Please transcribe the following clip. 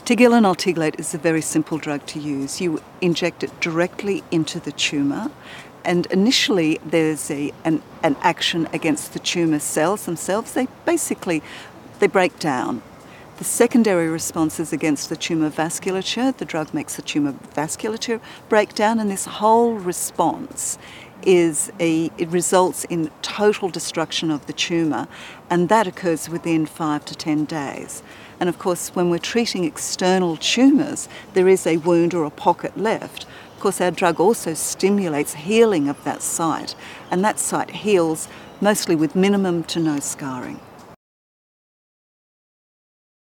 Tigilanoltigulate is a very simple drug to use. You inject it directly into the tumour, and initially there's an action against the tumour cells themselves. They break down. The secondary response is against the tumour vasculature. The drug makes the tumour vasculature break down, and this whole response it results in total destruction of the tumour, and that occurs within 5 to 10 days. And of course, when we're treating external tumours, there is a wound or a pocket left. Of course, our drug also stimulates healing of that site, and that site heals mostly with minimum to no scarring.